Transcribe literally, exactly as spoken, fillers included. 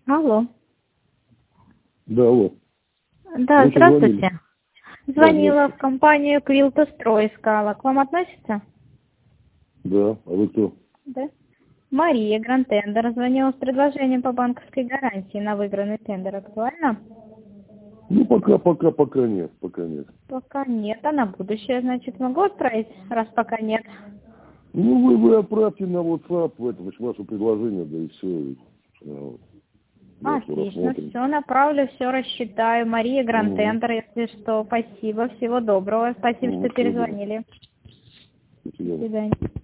Алло. Да, алло. Да, Вы здравствуйте. Звонила Да, в компанию Квилтострой, искала. К вам относится? да, а вы кто? Да. Мария, Грантендер. Звонила с предложением по банковской гарантии на выигранный тендер. Актуально? Ну, пока, пока, пока нет, пока нет. Пока нет. А на будущее, значит, могу отправить, раз пока нет? Ну, вы, вы отправьте на WhatsApp в это, ваше предложение, да и все. Да, что Отлично. рассмотрим. Все, направлю, все рассчитаю. Мария, Угу. Грантендер, если что. Спасибо. Всего доброго. Спасибо, Угу, что всего доброго. перезвонили. До До свидания. свидания.